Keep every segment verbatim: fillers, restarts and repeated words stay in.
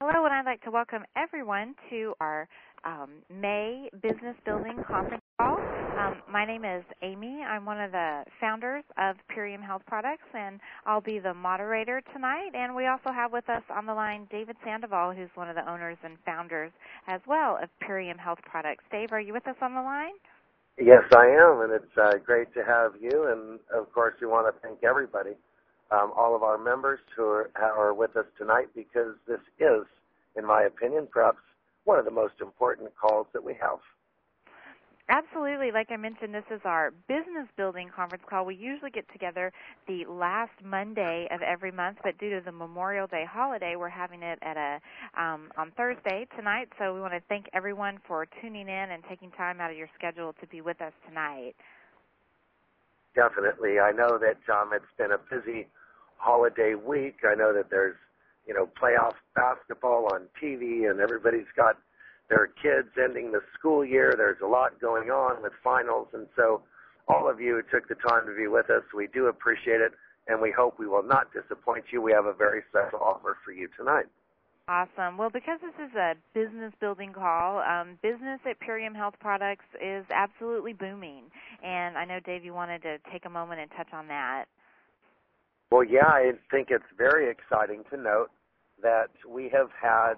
Hello, and I'd like to welcome everyone to our um, May Business Building Conference call. Um, my name is Amy. I'm one of the founders of Purium Health Products, and I'll be the moderator tonight. And we also have with us on the line David Sandoval, who's one of the owners and founders as well of Purium Health Products. Dave, are you with us on the line? Yes, I am, and it's uh, great to have you. And, of course, we want to thank everybody, um, all of our members who are, are with us tonight, because this is, in my opinion, perhaps one of the most important calls that we have. Absolutely. Like I mentioned, this is our business building conference call. We usually get together the last Monday of every month, but due to the Memorial Day holiday, we're having it at a um, on Thursday tonight. So we want to thank everyone for tuning in and taking time out of your schedule to be with us tonight. Definitely. I know that um, it's been a busy holiday week. I know that there's, you know, playoff basketball on T V, and everybody's got their kids ending the school year. There's a lot going on with finals, and so all of you who took the time to be with us, we do appreciate it, and we hope we will not disappoint you. We have a very special offer for you tonight. Awesome. Well, because this is a business building call, um, business at Purium Health Products is absolutely booming, and I know, Dave, you wanted to take a moment and touch on that. Well, yeah, I think it's very exciting to note that we have had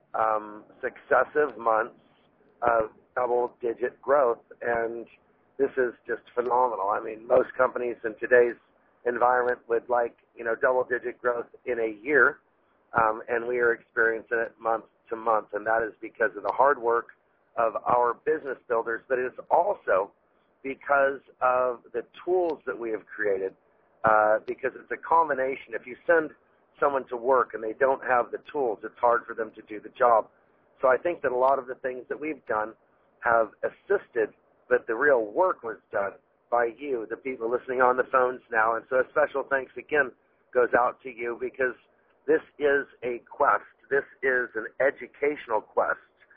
um, successive months of double-digit growth, and this is just phenomenal. I mean, most companies in today's environment would like, you know, double-digit growth in a year, um, and we are experiencing it month to month, and that is because of the hard work of our business builders, but it is also because of the tools that we have created, uh, because it's a combination. If you send someone to work and they don't have the tools, it's hard for them to do the job. So I think that a lot of the things that we've done have assisted, but the real work was done by you, the people listening on the phones now. And so a special thanks again goes out to you, because this is a quest. This is an educational quest.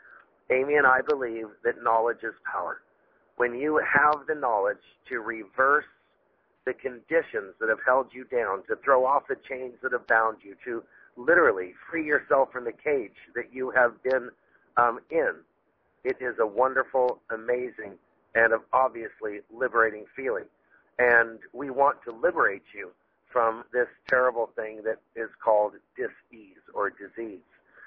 Amy and I believe that knowledge is power. When you have the knowledge to reverse the conditions that have held you down, to throw off the chains that have bound you, to literally free yourself from the cage that you have been um, in, it is a wonderful, amazing, and obviously liberating feeling. And we want to liberate you from this terrible thing that is called dis-ease or disease.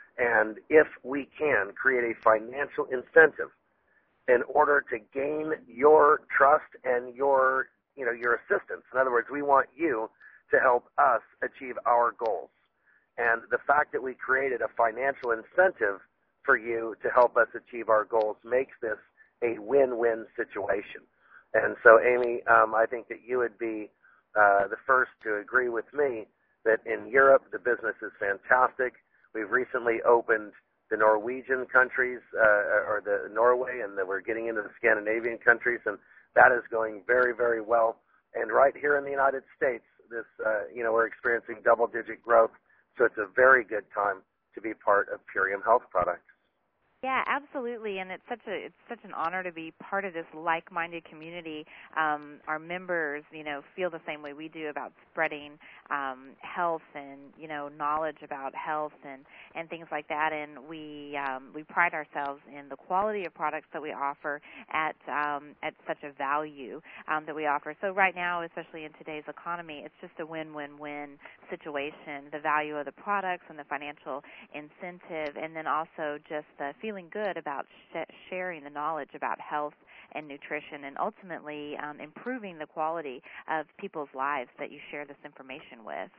And if we can create a financial incentive in order to gain your trust and your you know, your assistance. In other words, we want you to help us achieve our goals. And the fact that we created a financial incentive for you to help us achieve our goals makes this a win-win situation. And so, Amy, um, I think that you would be uh, the first to agree with me that in Europe, the business is fantastic. We've recently opened the Norwegian countries, uh, or the Norway, and we're getting into the Scandinavian countries, and that is going very, very well. And right here in the United States, this, uh, you know, we're experiencing double-digit growth. So it's a very good time to be part of Purium Health Products. Yeah, absolutely, and it's such a it's such an honor to be part of this like-minded community. Um, our members, you know, feel the same way we do about spreading um, health and you know knowledge about health and, and things like that. And we um, we pride ourselves in the quality of products that we offer at um, at such a value um, that we offer. So right now, especially in today's economy, it's just a win-win-win situation. The value of the products and the financial incentive, and then also just the feeling good about sh- sharing the knowledge about health and nutrition, and ultimately um, improving the quality of people's lives that you share this information with.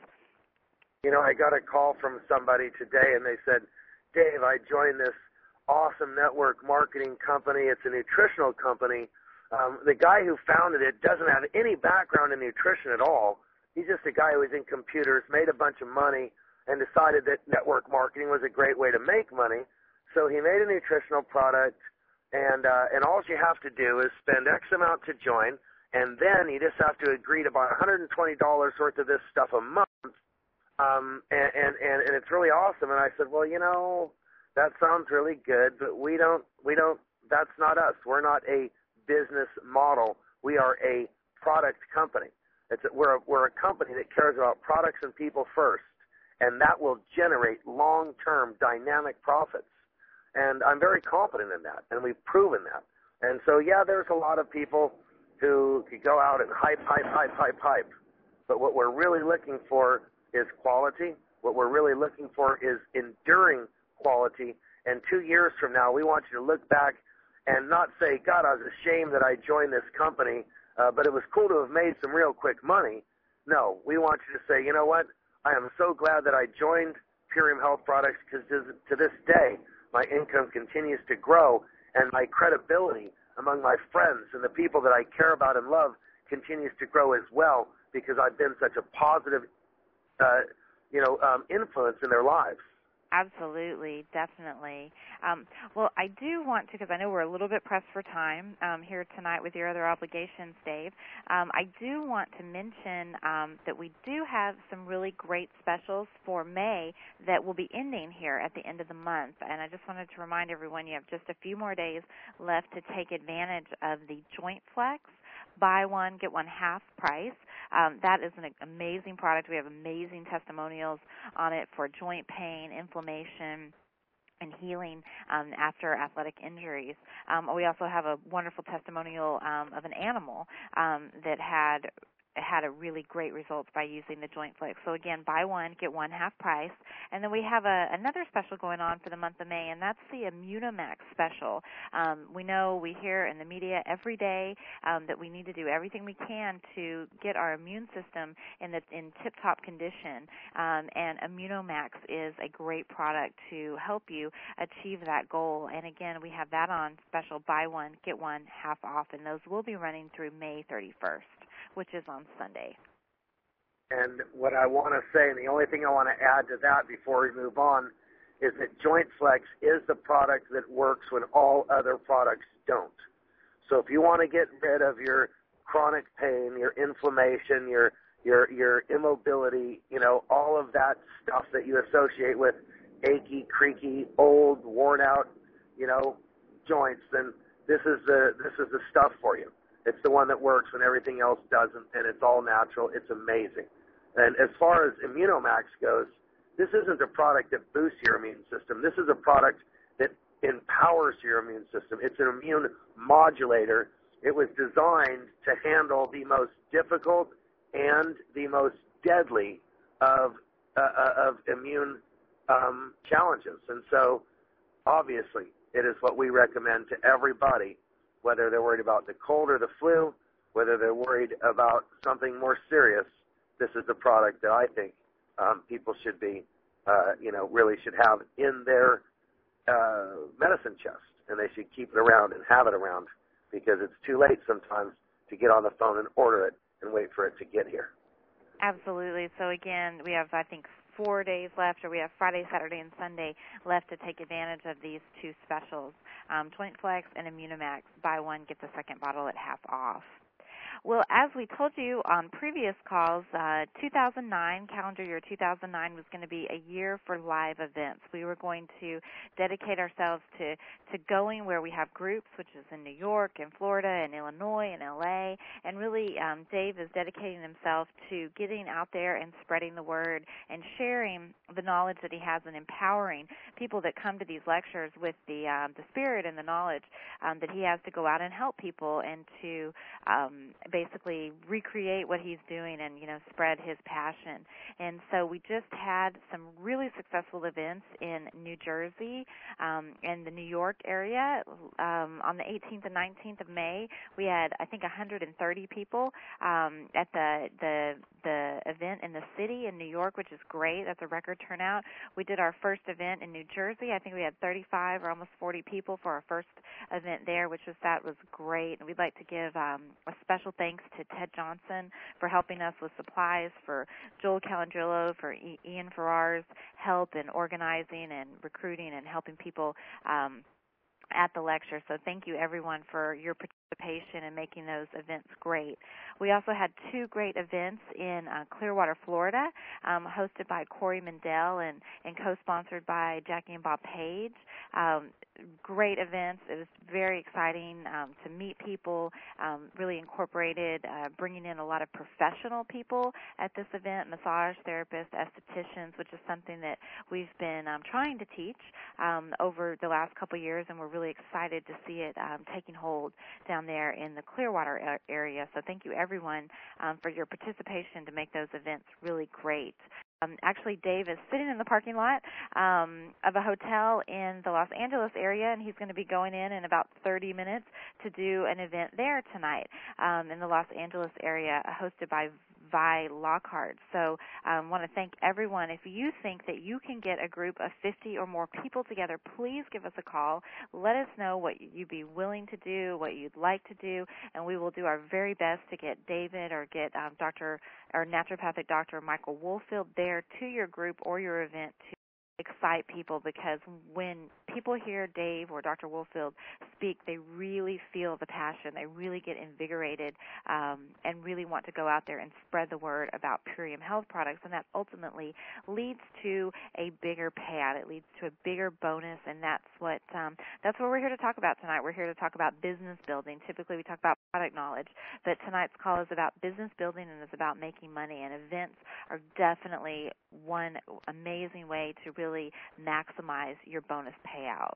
You know, I got a call from somebody today, and they said, Dave, I joined this awesome network marketing company. It's a nutritional company. Um, the guy who founded it doesn't have any background in nutrition at all. He's just a guy who was in computers, made a bunch of money, and decided that network marketing was a great way to make money. So he made a nutritional product, and uh, and all you have to do is spend X amount to join, and then you just have to agree to buy one hundred twenty dollars worth of this stuff a month, um, and, and, and, and it's really awesome. And I said, well, you know, that sounds really good, but we don't, we don't, that's not us. We're not a business model. We are a product company. It's a, we're, a, we're a company that cares about products and people first. and that will generate long-term dynamic profits. And I'm very confident in that, and we've proven that. And so, yeah, there's a lot of people who could go out and hype, hype, hype, hype, hype. But what we're really looking for is quality. What we're really looking for is enduring quality. And two years from now, we want you to look back and not say, God, I was ashamed that I joined this company, uh, but it was cool to have made some real quick money. No, we want you to say, you know what? I am so glad that I joined Purium Health Products because to this day, my income continues to grow and my credibility among my friends and the people that I care about and love continues to grow as well because I've been such a positive, uh, you know, um, influence in their lives. Absolutely, definitely. Um, well, I do want to, because I know we're a little bit pressed for time um, here tonight with your other obligations, Dave. Um, I do want to mention um, that we do have some really great specials for May that will be ending here at the end of the month. And I just wanted to remind everyone you have just a few more days left to take advantage of the Joint Flex. Buy one, get one half price. Um, that is an amazing product. We have amazing testimonials on it for joint pain, inflammation, and healing um, after athletic injuries. Um, we also have a wonderful testimonial um, of an animal um, that had had a really great results by using the Joint Flex. So again, buy one, get one half price. And then we have a, another special going on for the month of May, and that's the Immunomax special. Um, we know we hear in the media every day um, that we need to do everything we can to get our immune system in the in tip-top condition, um, and Immunomax is a great product to help you achieve that goal. And again, we have that on special, buy one, get one half off, and those will be running through May thirty-first, which is on Sunday. And what I want to say, and the only thing I want to add to that before we move on, is that Joint Flex is the product that works when all other products don't. So if you want to get rid of your chronic pain, your inflammation, your your your immobility, you know, all of that stuff that you associate with achy, creaky, old, worn out, you know, joints, then this is the this is the stuff for you. It's the one that works when everything else doesn't, and it's all natural. It's amazing. And as far as Immunomax goes, this isn't a product that boosts your immune system. This is a product that empowers your immune system. It's an immune modulator. It was designed to handle the most difficult and the most deadly of uh, of immune um, challenges. And so, obviously, it is what we recommend to everybody, whether they're worried about the cold or the flu, whether they're worried about something more serious. This is the product that I think um, people should be, uh, you know, really should have in their uh, medicine chest, and they should keep it around and have it around because it's too late sometimes to get on the phone and order it and wait for it to get here. Absolutely. So again, we have, I think, four days left, or we have Friday, Saturday, and Sunday left to take advantage of these two specials, um, Joint Flex and Immunomax. Buy one, get the second bottle at half off. Well, as we told you on previous calls, uh, two thousand nine, calendar year two thousand nine, was going to be a year for live events. We were going to dedicate ourselves to, to going where we have groups, which is in New York and Florida and Illinois and L A, and really um, Dave is dedicating himself to getting out there and spreading the word and sharing the knowledge that he has and empowering people that come to these lectures with the, um, the spirit and the knowledge um, that he has to go out and help people and to um, basically recreate what he's doing and, you know, spread his passion. And so we just had some really successful events in New Jersey um, and the New York area. Um, on the eighteenth and nineteenth of May, we had, I think, one hundred thirty people um, at the, the the event in the city in New York, which is great. That's a record turnout. We did our first event in New Jersey. I think we had thirty-five or almost forty people for our first event there, which was that was great. And we'd like to give um, a special thanks to Ted Johnson for helping us with supplies, for Joel Calandrillo, for I- Ian Farrar's help in organizing and recruiting and helping people um, at the lecture. So thank you, everyone, for your participation. participation and making those events great. We also had two great events in uh, Clearwater, Florida, um, hosted by Corey Mendel and, and co-sponsored by Jackie and Bob Page. Um, great events. It was very exciting um, to meet people, um, really incorporated uh, bringing in a lot of professional people at this event, massage therapists, estheticians, which is something that we've been um, trying to teach um, over the last couple of years, and we're really excited to see it um, taking hold down there in the Clearwater area. So thank you, everyone, um, for your participation to make those events really great. Um, actually, Dave is sitting in the parking lot um, of a hotel in the Los Angeles area, and he's going to be going in in about thirty minutes to do an event there tonight um, in the Los Angeles area, hosted by Vi Lockhart. So I um, want to thank everyone. If you think that you can get a group of fifty or more people together, please give us a call. Let us know what you'd be willing to do, what you'd like to do, and we will do our very best to get David or get um, Doctor or naturopathic Doctor Michael Woolfield there to your group or your event to excite people, because when people hear Dave or Doctor Woolfield speak, they really feel the passion. They really get invigorated um, and really want to go out there and spread the word about Purium Health products, and that ultimately leads to a bigger payout. It leads to a bigger bonus, and that's what um, that's what we're here to talk about tonight. We're here to talk about business building. Typically, we talk about product knowledge, but tonight's call is about business building and is about making money, and events are definitely one amazing way to really maximize your bonus payout.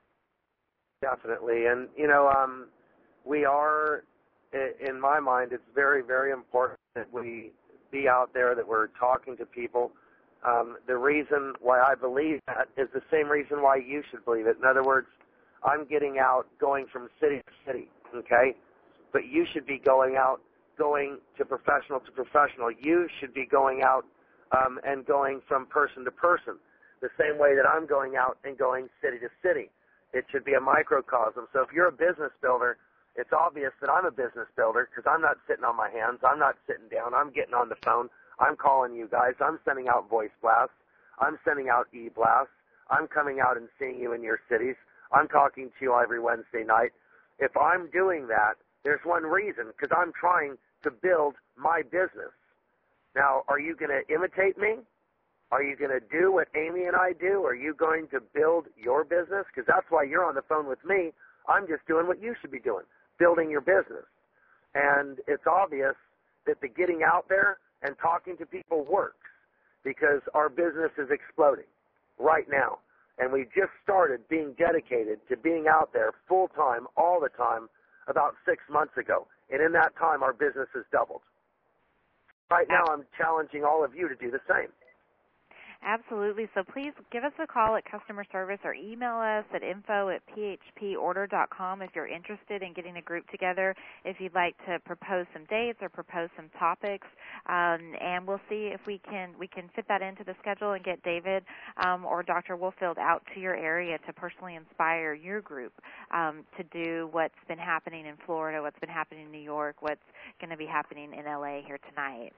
Definitely. And, you know, um, we are, in my mind, it's very, very important that we be out there, that we're talking to people. Um, the reason why I believe that is the same reason why you should believe it. In other words, I'm getting out, going from city to city, okay? But you should be going out, going to professional to professional. You should be going out um, and going from person to person, the same way that I'm going out and going city to city. It should be a microcosm. So if you're a business builder, it's obvious that I'm a business builder, because I'm not sitting on my hands. I'm not sitting down. I'm getting on the phone. I'm calling you guys. I'm sending out voice blasts. I'm sending out e-blasts. I'm coming out and seeing you in your cities. I'm talking to you every Wednesday night. If I'm doing that, there's one reason, because I'm trying to build my business. Now, are you going to imitate me? Are you going to do what Amy and I do? Are you going to build your business? Because that's why you're on the phone with me. I'm just doing what you should be doing, building your business. And it's obvious that the getting out there and talking to people works, because our business is exploding right now. And we just started being dedicated to being out there full-time, all the time, about six months ago. And in that time, our business has doubled. Right now, I'm challenging all of you to do the same. Absolutely. So please give us a call at customer service or email us at info at p h p order dot com if you're interested in getting a group together, if you'd like to propose some dates or propose some topics, um, and we'll see if we can we can fit that into the schedule and get David um, or Doctor Woolfield out to your area to personally inspire your group um, to do what's been happening in Florida, what's been happening in New York, what's going to be happening in L A here tonight.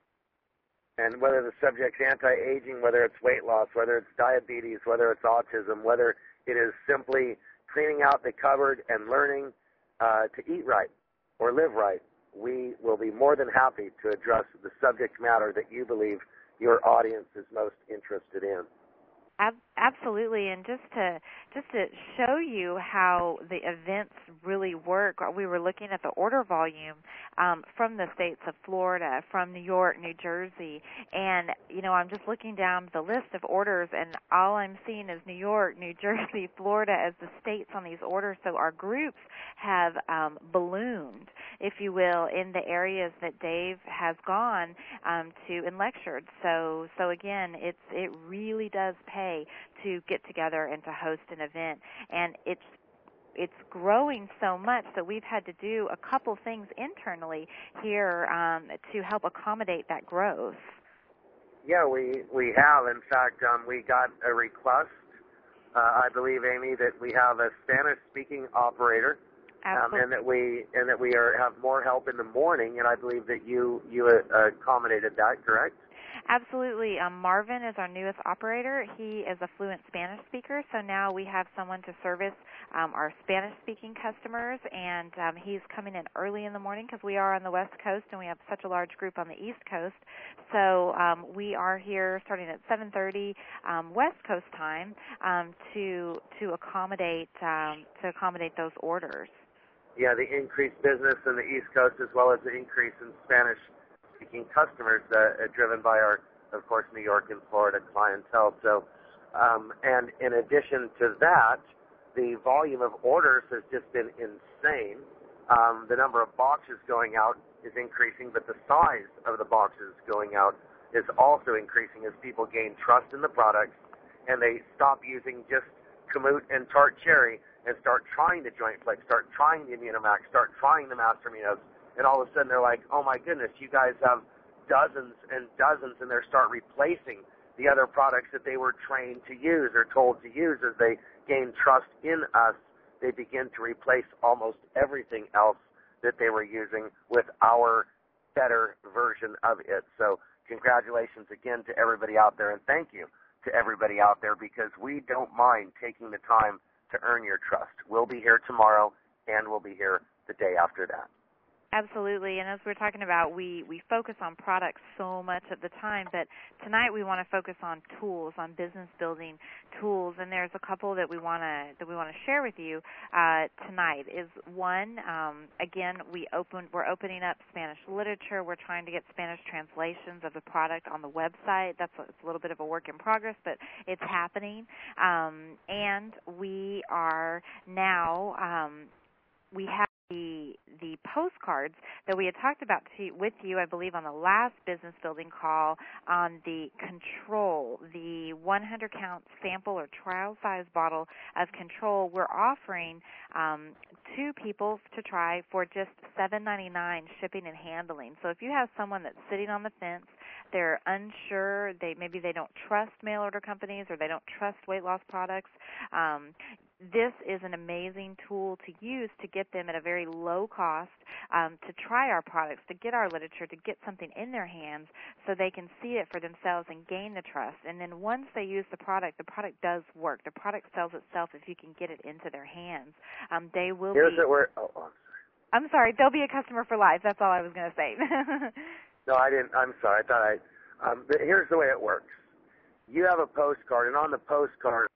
And whether the subject's anti-aging, whether it's weight loss, whether it's diabetes, whether it's autism, whether it is simply cleaning out the cupboard and learning uh, to eat right or live right, we will be more than happy to address the subject matter that you believe your audience is most interested in. Absolutely, and just to just to show you how the events really work, we were looking at the order volume um, from the states of Florida, from New York, New Jersey, and you know I'm just looking down the list of orders, and all I'm seeing is New York, New Jersey, Florida as the states on these orders. So our groups have um, ballooned, if you will, in the areas that Dave has gone um, to and lectured. So so again, it's it really does pay to get together and to host an event, and it's it's growing so much that we've had to do a couple things internally here um, to help accommodate that growth. Yeah, we we have. In fact, um, we got a request, uh, I believe, Amy, that we have a Spanish-speaking operator, um, and that we and that we are have more help in the morning. And I believe that you you uh, accommodated that, correct? Absolutely. Um, Marvin is our newest operator. He is a fluent Spanish speaker, so now we have someone to service um, our Spanish-speaking customers, and um, he's coming in early in the morning because we are on the West Coast and we have such a large group on the East Coast. So um, we are here starting at seven thirty um, West Coast time um, to to accommodate um, to accommodate those orders. Yeah, the increased business in the East Coast as well as the increase in Spanish-speaking customers uh, driven by our, of course, New York and Florida clientele. So, um, and in addition to that, the volume of orders has just been insane. Um, the number of boxes going out is increasing, but the size of the boxes going out is also increasing as people gain trust in the products and they stop using just Kamut and Tart Cherry and start trying the Joint Flex, start trying the Immunomax, start trying the Master Aminos, and all of a sudden they're like, oh my goodness, you guys have dozens and dozens, and they start replacing the other products that they were trained to use or told to use. As they gain trust in us, they begin to replace almost everything else that they were using with our better version of it. So congratulations again to everybody out there, and thank you to everybody out there, because we don't mind taking the time to earn your trust. We'll be here tomorrow, and we'll be here the day after that. Absolutely, and as we're talking about, we, we focus on products so much at the time, but tonight we want to focus on tools, on business building tools, and there's a couple that we want to that we want to share with you uh, tonight. Is one, um, again, we open we're opening up Spanish literature. We're trying to get Spanish translations of the product on the website. That's a, it's a little bit of a work in progress, but it's happening, um, and we are now um, we have. The, the postcards that we had talked about to, with you, I believe, on the last business building call on the Control, the one hundred count sample or trial size bottle of Control. We're offering um, two people to try for just seven ninety-nine shipping and handling. So if you have someone that's sitting on the fence, they're unsure, they maybe they don't trust mail order companies or they don't trust weight loss products, um, this is an amazing tool to use to get them at a very low cost um, to try our products, to get our literature, to get something in their hands so they can see it for themselves and gain the trust. And then once they use the product, the product does work. The product sells itself if you can get it into their hands. Um, they will Here's be... It where, oh, oh, I'm sorry. They'll be a customer for life. That's all I was going to say. No, I didn't. I'm sorry. I thought I... Um, but here's the way it works. You have a postcard, and on the postcard,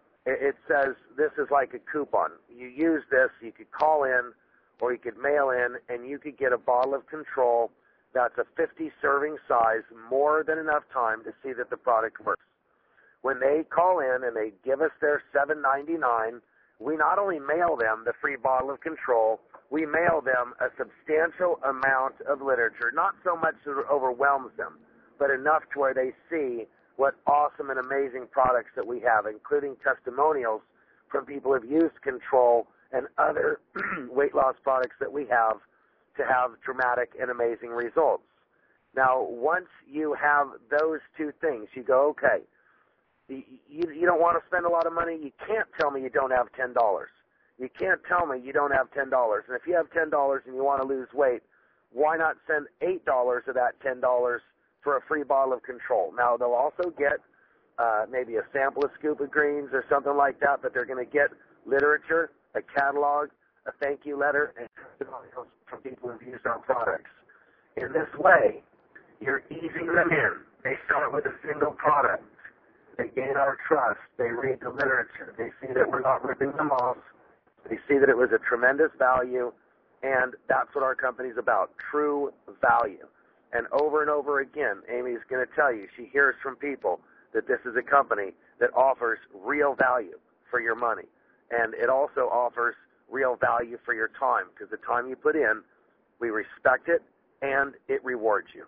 it says this is like a coupon. You use this, you could call in or you could mail in, and you could get a bottle of Control that's a fifty serving size, more than enough time to see that the product works. When they call in and they give us their seven ninety-nine, we not only mail them the free bottle of Control, we mail them a substantial amount of literature, not so much that it overwhelms them, but enough to where they see what awesome and amazing products that we have, including testimonials from people who have used Control and other weight loss products that we have to have dramatic and amazing results. Now, once you have those two things, you go, okay, you, you don't want to spend a lot of money, you can't tell me you don't have ten dollars. You can't tell me you don't have ten dollars. And if you have ten dollars and you want to lose weight, why not send eight dollars of that ten dollars for a free bottle of Control? Now, they'll also get uh, maybe a sample of Scoop of Greens or something like that, but they're going to get literature, a catalog, a thank you letter, and testimonials from people who've used our products. In this way, you're easing them in. They start with a single product. They gain our trust. They read the literature. They see that we're not ripping them off. They see that it was a tremendous value, and that's what our company's about, true value. And over and over again, Amy's going to tell you, she hears from people that this is a company that offers real value for your money. And it also offers real value for your time, because the time you put in, we respect it, and it rewards you.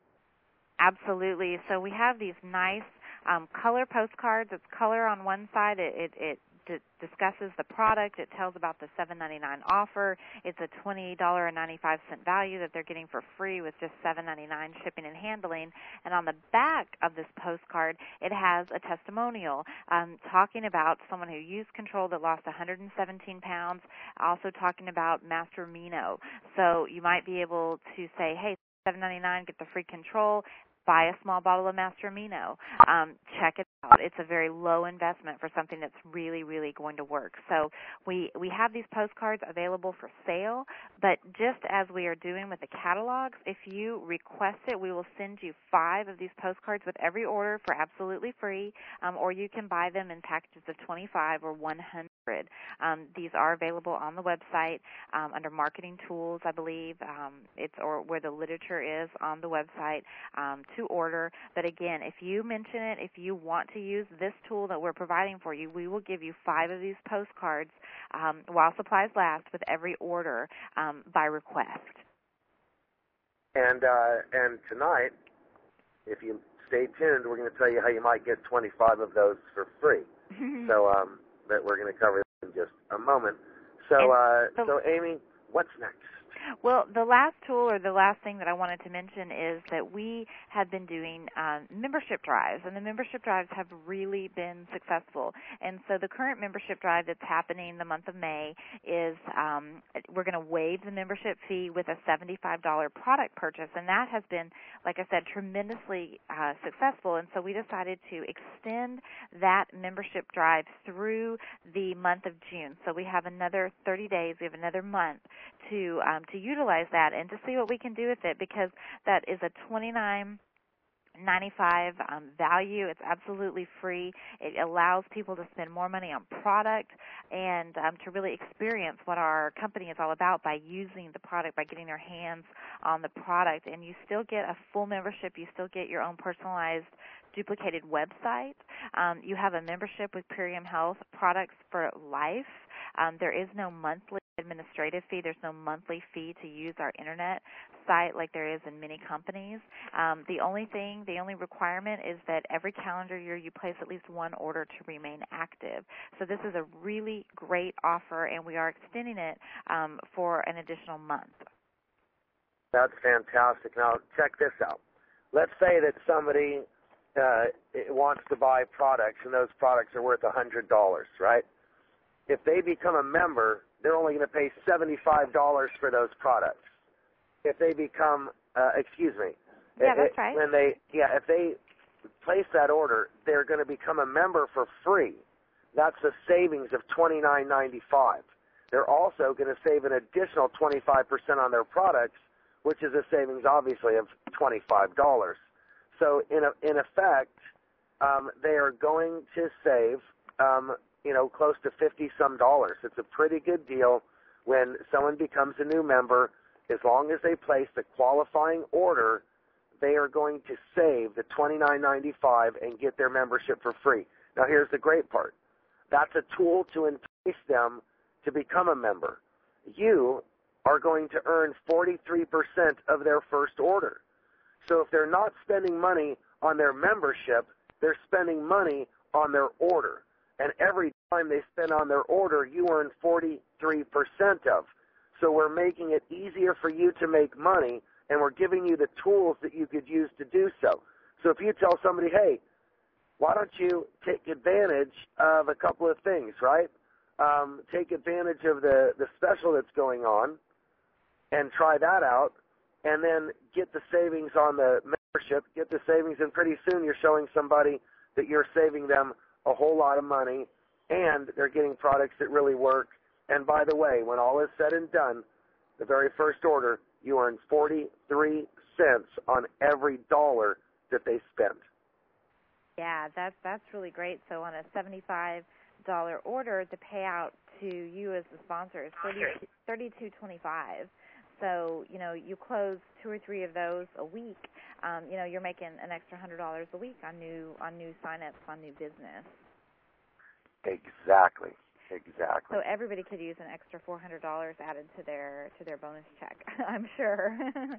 Absolutely. So we have these nice um, color postcards. It's color on one side. It, it, it d- discusses the product. It tells about the seven ninety-nine offer. It's a twenty dollars and ninety-five cents value that they're getting for free with just seven ninety-nine shipping and handling. And on the back of this postcard, it has a testimonial um, talking about someone who used Control that lost one hundred seventeen pounds, also talking about Master Amino. So you might be able to say, hey, seven ninety-nine, get the free Control. buy a small bottle of Master Amino. Um, check it out. It's a very low investment for something that's really, really going to work. So we, we have these postcards available for sale, but just as we are doing with the catalogs, if you request it, we will send you five of these postcards with every order for absolutely free, um, or you can buy them in packages of twenty-five or one hundred. Um, these are available on the website um, under marketing tools, I believe. Um, it's or where the literature is on the website um, to order. But again, if you mention it, if you want to use this tool that we're providing for you, we will give you five of these postcards um, while supplies last with every order um, by request. And uh, and tonight, if you stay tuned, we're going to tell you how you might get twenty-five of those for free. so um, that we're going to cover that in just a moment. So uh, the, so Amy, what's next? Well, the last tool or the last thing that I wanted to mention is that we have been doing um, membership drives, and the membership drives have really been successful. And so the current membership drive that's happening the month of May is um, we're going to waive the membership fee with a seventy-five dollars product purchase, and that has been, like I said, tremendously uh, successful. And so we decided to extend that membership drive through the month of June. So we have another thirty days, we have another month to um, to utilize that and to see what we can do with it, because that is a twenty-nine ninety-five um, value. It's absolutely free. It allows people to spend more money on product and um, to really experience what our company is all about by using the product, by getting their hands on the product. And you still get a full membership. You still get your own personalized duplicated website. Um, you have a membership with Purium Health products for life. Um, there is no monthly administrative fee. There's no monthly fee to use our internet site like there is in many companies. Um, the only thing, the only requirement is that every calendar year you place at least one order to remain active. So this is a really great offer, and we are extending it um, for an additional month. That's fantastic. Now, check this out. Let's say that somebody uh, wants to buy products, and those products are worth one hundred dollars, right? If they become a member, they're only going to pay seventy-five dollars for those products. If they become, uh, excuse me. Yeah, it, that's right. When they, yeah, if they place that order, they're going to become a member for free. That's a savings of twenty-nine ninety-five. They're also going to save an additional twenty-five percent on their products, which is a savings, obviously, of twenty-five dollars. So, in a, in effect, um, they are going to save, um, you know, close to fifty-some dollars. It's a pretty good deal when someone becomes a new member. As long as they place the qualifying order, they are going to save the twenty-nine ninety-five and get their membership for free. Now, here's the great part. That's a tool to entice them to become a member. You are going to earn forty-three percent of their first order. So if they're not spending money on their membership, they're spending money on their order. And every time they spend on their order, you earn forty-three percent of. So we're making it easier for you to make money, and we're giving you the tools that you could use to do so. So if you tell somebody, hey, why don't you take advantage of a couple of things, right? Um, take advantage of the, the special that's going on and try that out, and then get the savings on the membership, get the savings, and pretty soon you're showing somebody that you're saving them a whole lot of money, and they're getting products that really work. And by the way, when all is said and done, the very first order, you earn forty-three cents on every dollar that they spend. Yeah, that's that's really great. So on a seventy-five dollars order, the payout to you as the sponsor is thirty-two twenty-five. So, you know, you close two or three of those a week, um, you know, you're making an extra one hundred dollars a week on new on new sign-ups, on new business. Exactly. Exactly. So everybody could use an extra four hundred dollars added to their to their bonus check, I'm sure.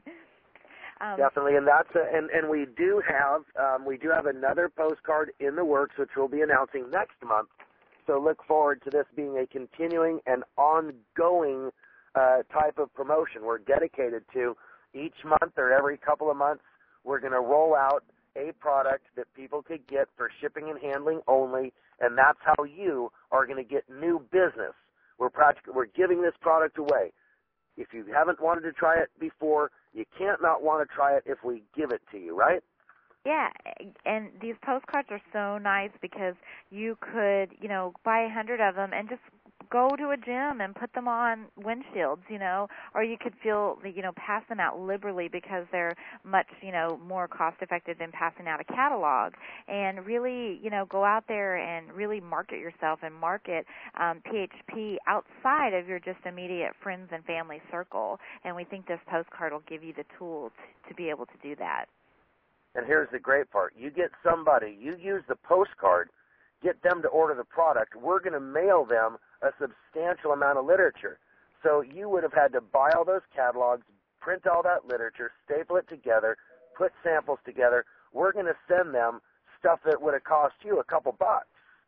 um, Definitely, and that's a, and and we do have um, we do have another postcard in the works, which we'll be announcing next month. So look forward to this being a continuing and ongoing uh, type of promotion. We're dedicated to each month or every couple of months. We're going to roll out a product that people could get for shipping and handling only, and that's how you are going to get new business. We're practically, we're giving this product away. If you haven't wanted to try it before, you can't not want to try it if we give it to you, right? Yeah, and these postcards are so nice because you could, you know, buy a hundred of them and just go to a gym and put them on windshields, you know, or you could feel, you know, pass them out liberally because they're much, you know, more cost effective than passing out a catalog. And really, you know, go out there and really market yourself and market um, P H P outside of your just immediate friends and family circle. And we think this postcard will give you the tools to be able to do that. And here's the great part. You get somebody, you use the postcard, get them to order the product. We're going to mail them a substantial amount of literature. So you would have had to buy all those catalogs, print all that literature, staple it together, put samples together. We're going to send them stuff that would have cost you a couple bucks.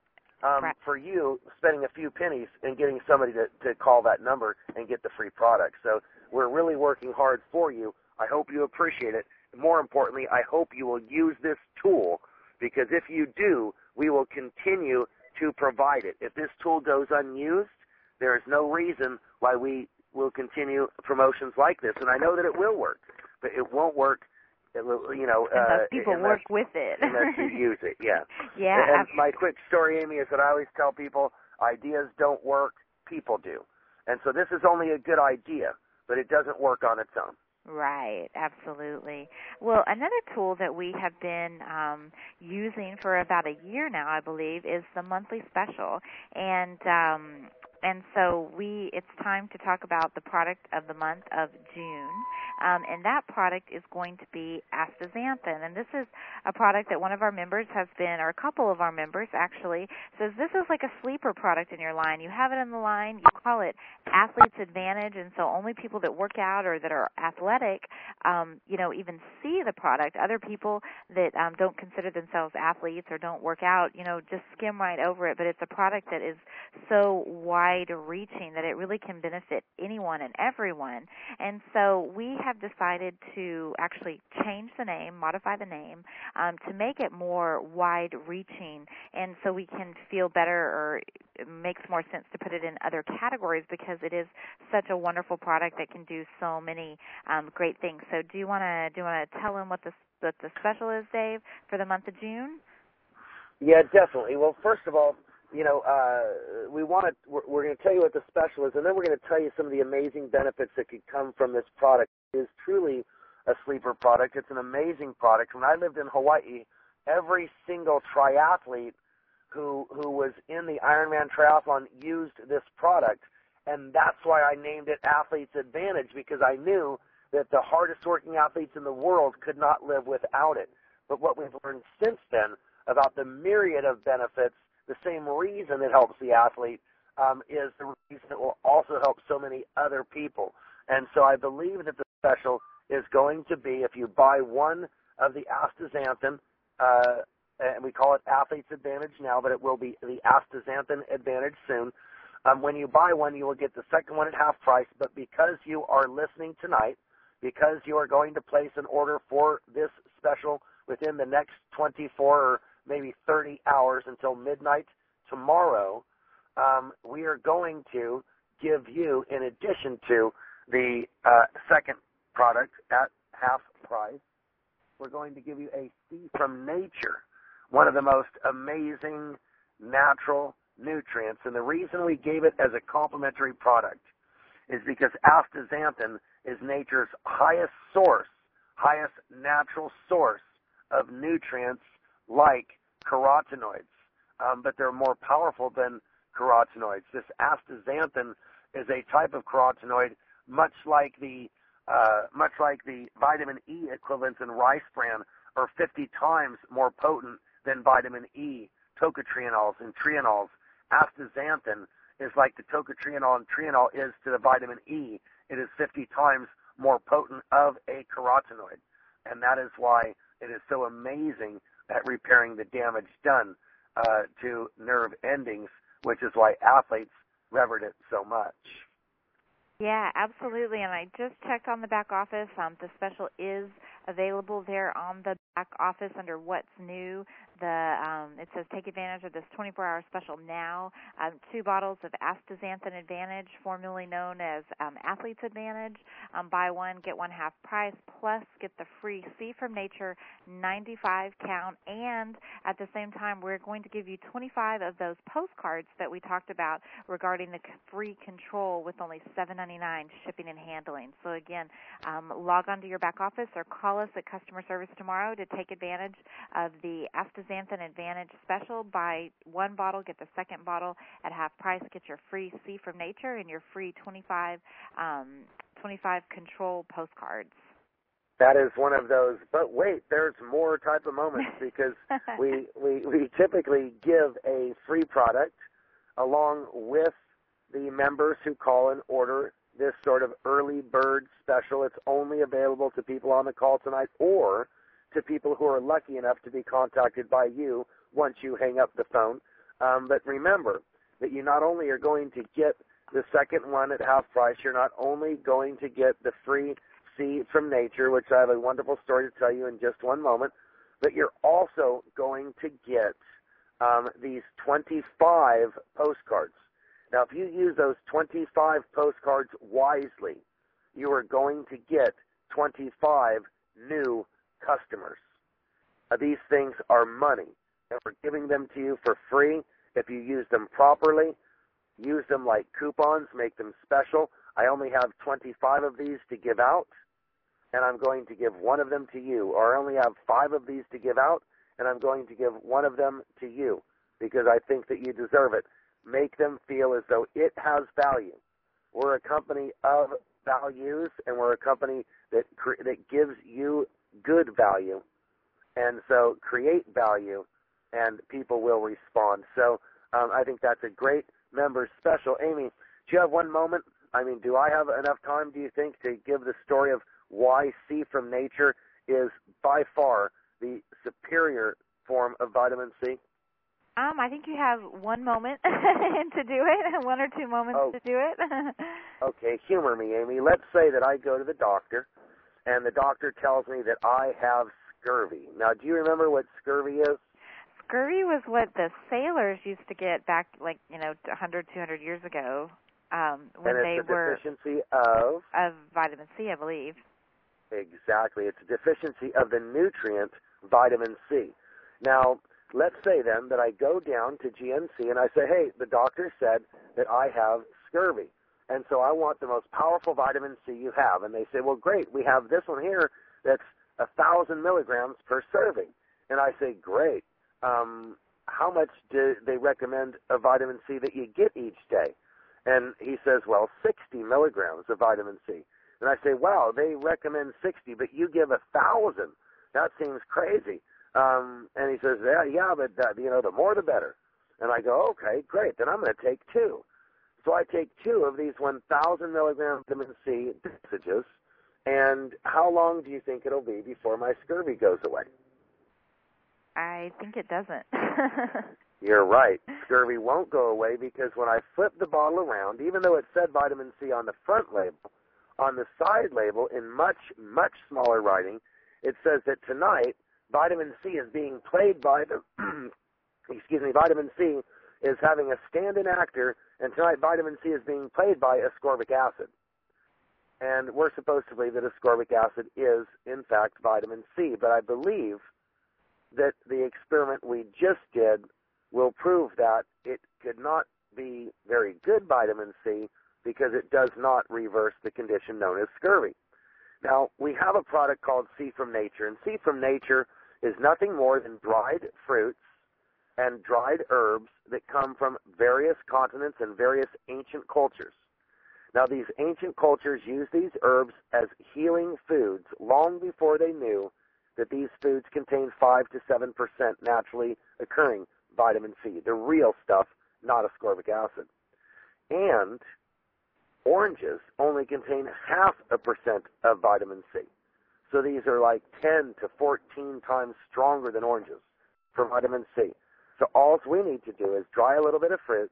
Um, right. For you, spending a few pennies and getting somebody to, to call that number and get the free product. So we're really working hard for you. I hope you appreciate it. More importantly, I hope you will use this tool, because if you do, we will continue to provide it. If this tool goes unused, there is no reason why we will continue promotions like this. And I know that it will work, but it won't work, it will, you know, unless uh, people unless, work with it. unless you use it, yeah. Yeah. And absolutely. my quick story, Amy, is that I always tell people ideas don't work, people do. And so this is only a good idea, but it doesn't work on its own. Right, absolutely. Well, another tool that we have been um, using for about a year now, I believe, is the monthly special. And um, and so we, it's time to talk about the product of the month of June. Um, and that product is going to be astaxanthin. And this is a product that one of our members has been, or a couple of our members actually, says this is like a sleeper product in your line. You have it in the line, you call it Athlete's Advantage, and so only people that work out or that are athletic, um, you know, even see the product. Other people that um, don't consider themselves athletes or don't work out, you know, just skim right over it. But it's a product that is so wide-reaching that it really can benefit anyone and everyone. And so we have decided to actually change the name, modify the name, um, to make it more wide-reaching, and so we can feel better, or it makes more sense to put it in other categories because it is such a wonderful product that can do so many um, great things. So do you want to do you want to tell them what the what the special is, Dave, for the month of June? Yeah, definitely. Well, first of all, you know, uh, we want to. We're, we're going to tell you what the special is, and then we're going to tell you some of the amazing benefits that could come from this product. It is truly a sleeper product. It's an amazing product. When I lived in Hawaii, every single triathlete who who was in the Ironman triathlon used this product, and that's why I named it Athlete's Advantage, because I knew that the hardest working athletes in the world could not live without it. But what we've learned since then about the myriad of benefits, the same reason it helps the athlete um, is the reason it will also help so many other people. And so I believe that the special is going to be, if you buy one of the astaxanthin, uh, and we call it Athlete's Advantage now, but it will be the astaxanthin Advantage soon. Um, when you buy one, you will get the second one at half price, but because you are listening tonight, because you are going to place an order for this special within the next twenty-four or maybe thirty hours until midnight tomorrow, um, we are going to give you, in addition to the uh, second product at half price, we're going to give you a C from Nature, one of the most amazing natural nutrients. And the reason we gave it as a complimentary product is because astaxanthin is nature's highest source, highest natural source of nutrients like carotenoids, um, but they're more powerful than carotenoids. This astaxanthin is a type of carotenoid, much like the uh, much like the vitamin E equivalents in rice bran, are fifty times more potent than vitamin E, tocotrienols, and trienols. Astaxanthin is like the tocotrienol and trienol is to the vitamin E. It is fifty times more potent of a carotenoid, and that is why it is so amazing at repairing the damage done uh, to nerve endings, which is why athletes revered it so much. Yeah, absolutely. And I just checked on the back office. Um, the special is available there on the back office under What's New. the um, it says take advantage of this twenty-four hour special now. Um, two bottles of Astaxanthin Advantage, formerly known as um, Athlete's Advantage. Um, buy one, get one half price, plus get the free C from Nature ninety-five count. And at the same time, we're going to give you twenty-five of those postcards that we talked about regarding the free control with only seven ninety-nine shipping and handling. So again, um, log on to your back office or call us at customer service tomorrow to take advantage of the Astaxanthin Advantage special. Buy one bottle, get the second bottle at half price. Get your free C from Nature and your free twenty-five, um, twenty-five control postcards. That is one of those, but wait, there's more type of moments because we, we, we typically give a free product along with the members who call and order this sort of early bird special. It's only available to people on the call tonight or to people who are lucky enough to be contacted by you once you hang up the phone. Um, but remember that you not only are going to get the second one at half price, you're not only going to get the free C from Nature, which I have a wonderful story to tell you in just one moment, but you're also going to get um, these twenty-five postcards. Now, if you use those twenty-five postcards wisely, you are going to get twenty-five new customers. Uh, these things are money, and we're giving them to you for free. If you use them properly, use them like coupons, make them special. I only have twenty-five of these to give out, and I'm going to give one of them to you. Or I only have five of these to give out, and I'm going to give one of them to you because I think that you deserve it. Make them feel as though it has value. We're a company of values, and we're a company that that gives you good value. And so create value, and people will respond. So um, I think that's a great member special. Amy, do you have one moment? I mean, do I have enough time, do you think, to give the story of why C from Nature is by far the superior form of vitamin C? Um, I think you have one moment to do it, one or two moments oh. to do it. Okay, humor me, Amy. Let's say that I go to the doctor, and the doctor tells me that I have scurvy. Now, do you remember what scurvy is? Scurvy was what the sailors used to get back, like, you know, one hundred, two hundred years ago um, when and they it's a were... deficiency of? Of vitamin C, I believe. Exactly. It's a deficiency of the nutrient vitamin C. Now, let's say then that I go down to G N C and I say, hey, the doctor said that I have scurvy, and so I want the most powerful vitamin C you have. And they say, well, great, we have this one here that's one thousand milligrams per serving. And I say, great. Um, how much do they recommend of vitamin C that you get each day? And he says, well, sixty milligrams of vitamin C. And I say, wow, they recommend sixty, but you give one thousand. That seems crazy. Um, and he says, yeah, yeah, but, uh, you know, the more the better. And I go, okay, great, then I'm going to take two. So I take two of these one thousand milligram vitamin C dosages, and how long do you think it'll be before my scurvy goes away? I think it doesn't. You're right. Scurvy won't go away because when I flip the bottle around, even though it said vitamin C on the front label, on the side label in much, much smaller writing, it says that tonight vitamin C is being played by the, excuse me, vitamin C is having a stand-in actor, and tonight vitamin C is being played by ascorbic acid. And we're supposed to believe that ascorbic acid is, in fact, vitamin C. But I believe that the experiment we just did will prove that it could not be very good vitamin C because it does not reverse the condition known as scurvy. Now, we have a product called C from Nature, and C from Nature is nothing more than dried fruits and dried herbs that come from various continents and various ancient cultures. Now, these ancient cultures used these herbs as healing foods long before they knew that these foods contain five to seven percent naturally occurring vitamin C, the real stuff, not ascorbic acid. And oranges only contain half a percent of vitamin C. So these are like ten to fourteen times stronger than oranges for vitamin C. So all we need to do is dry a little bit of fruit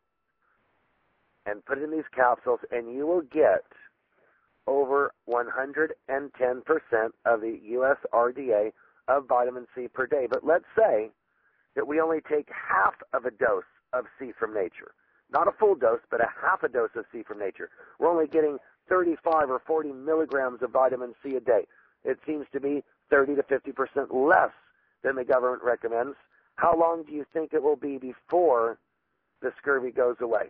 and put it in these capsules, and you will get over one hundred ten percent of the U S R D A of vitamin C per day. But let's say that we only take half of a dose of C from nature. Not a full dose, but a half a dose of C from nature. We're only getting thirty-five or forty milligrams of vitamin C a day. It seems to be thirty to fifty percent less than the government recommends. How long do you think it will be before the scurvy goes away?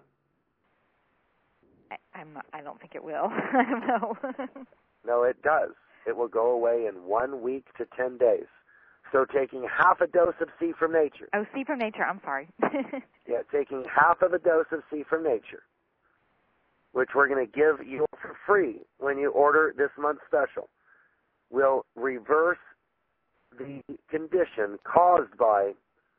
I, I'm not, I don't think it will. I don't know. No, it does. It will go away in one week to ten days. So taking half a dose of C from nature. Oh, C from nature. I'm sorry. Yeah, taking half of a dose of C from nature, which we're going to give you for free when you order this month's special, will reverse the condition caused by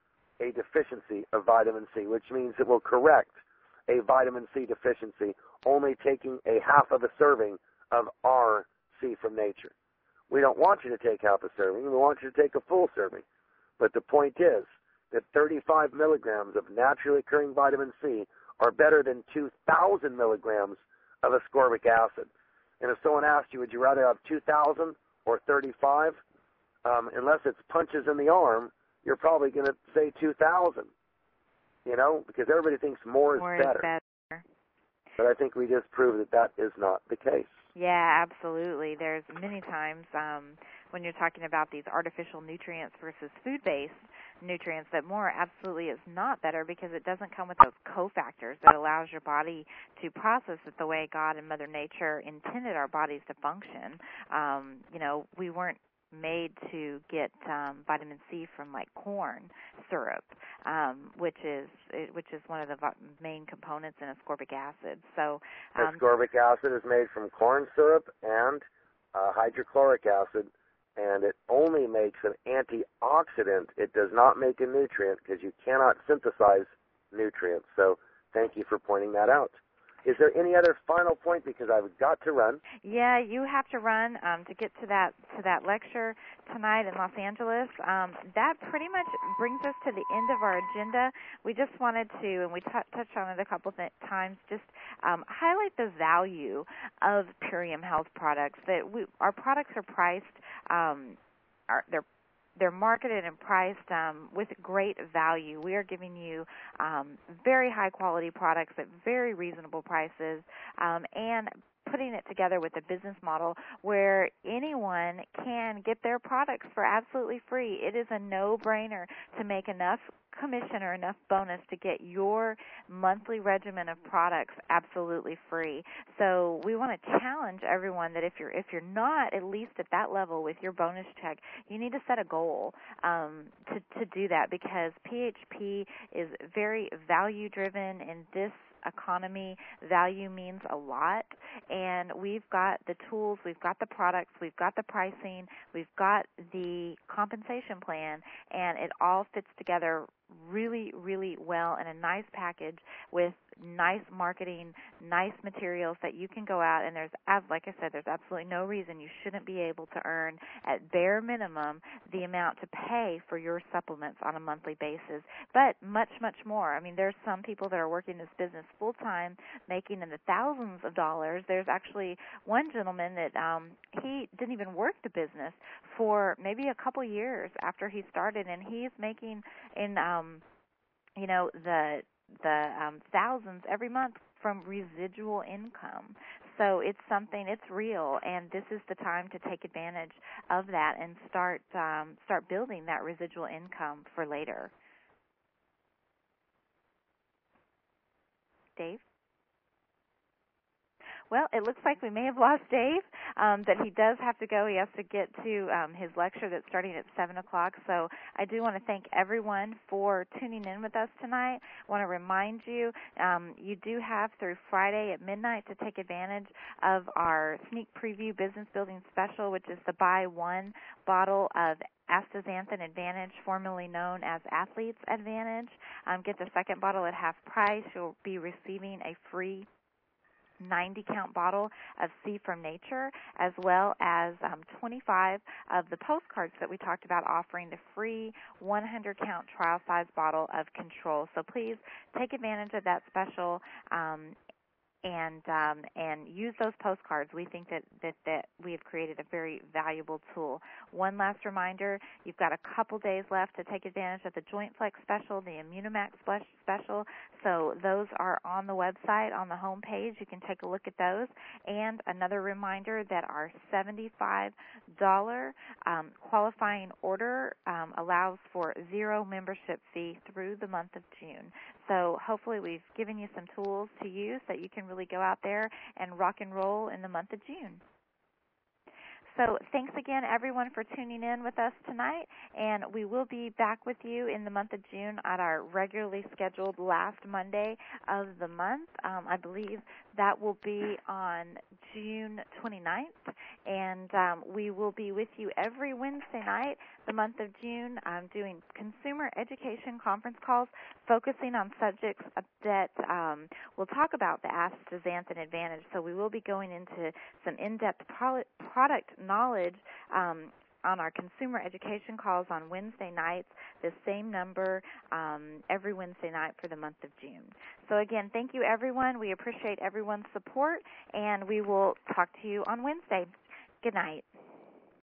a deficiency of vitamin C, which means it will correct a vitamin C deficiency, only taking a half of a serving of our C from nature. We don't want you to take half a serving. We want you to take a full serving. But the point is that thirty-five milligrams of naturally occurring vitamin C are better than two thousand milligrams of ascorbic acid. And if someone asked you, would you rather have two thousand or thirty-five? Um, unless it's punches in the arm, you're probably going to say two thousand, you know, because everybody thinks more, more is, better. is better. But I think we just proved that that is not the case. Yeah, absolutely. There's many times um, when you're talking about these artificial nutrients versus food-based nutrients that more absolutely is not better because it doesn't come with those cofactors that allows your body to process it the way God and Mother Nature intended our bodies to function. Um, you know, we weren't made to get um, vitamin C from like corn syrup, um, which is which is one of the main components in ascorbic acid. So um, ascorbic acid is made from corn syrup and uh, hydrochloric acid, and it only makes an antioxidant. It does not make a nutrient because you cannot synthesize nutrients. So thank you for pointing that out. Is there any other final point, because I've got to run? Yeah, you have to run um, to get to that to that lecture tonight in Los Angeles. Um, that pretty much brings us to the end of our agenda. We just wanted to, and we t- touched on it a couple th- times, just um, highlight the value of Purium Health products. That we, our products are priced, um, are, they're They're marketed and priced um, with great value. We are giving you um, very high-quality products at very reasonable prices um, and putting it together with a business model where anyone can get their products for absolutely free. It is a no-brainer to make enough commission or enough bonus to get your monthly regimen of products absolutely free. So we want to challenge everyone that if you're if you're not at least at that level with your bonus check, you need to set a goal um, to to do that, because P H P is very value driven in this economy. Value means a lot, and we've got the tools, we've got the products, we've got the pricing, we've got the compensation plan, and it all fits together really, really well in a nice package with nice marketing, nice materials that you can go out, and there's, like I said, there's absolutely no reason you shouldn't be able to earn at bare minimum the amount to pay for your supplements on a monthly basis, but much, much more. I mean, there's some people that are working this business full-time, making in the thousands of dollars. There's actually one gentleman that um, he didn't even work the business for maybe a couple years after he started, and he's making in, um, you know, the the um, thousands every month from residual income. So it's something, it's real, and this is the time to take advantage of that and start um, start building that residual income for later. Dave? Well, it looks like we may have lost Dave, um, but he does have to go. He has to get to um, his lecture that's starting at seven o'clock. So I do want to thank everyone for tuning in with us tonight. I want to remind you, um, you do have through Friday at midnight to take advantage of our sneak preview business building special, which is the buy one bottle of Astaxanthin Advantage, formerly known as Athlete's Advantage. Um, get the second bottle at half price. You'll be receiving a free ninety count bottle of C from Nature, as well as um, twenty-five of the postcards that we talked about, offering the free one hundred count trial size bottle of Control. So please take advantage of that special. Um, and um, and use those postcards. We think that, that, that we have created a very valuable tool. One last reminder, you've got a couple days left to take advantage of the Joint Flex special, the Immunomax special. So those are on the website, on the home page. You can take a look at those. And another reminder that our seventy-five dollars um, qualifying order um, allows for zero membership fee through the month of June. So hopefully we've given you some tools to use that you can really go out there and rock and roll in the month of June. So thanks again, everyone, for tuning in with us tonight, and we will be back with you in the month of June at our regularly scheduled last Monday of the month. Um, I believe that will be on June twenty-ninth, and um, we will be with you every Wednesday night the month of June um, doing consumer education conference calls focusing on subjects that um, we'll talk about the astaxanthin advantage. So we will be going into some in-depth pro- product knowledge um, on our consumer education calls on Wednesday nights, the same number um, every Wednesday night for the month of June. So again, thank you, everyone. We appreciate everyone's support, and we will talk to you on Wednesday. Good night.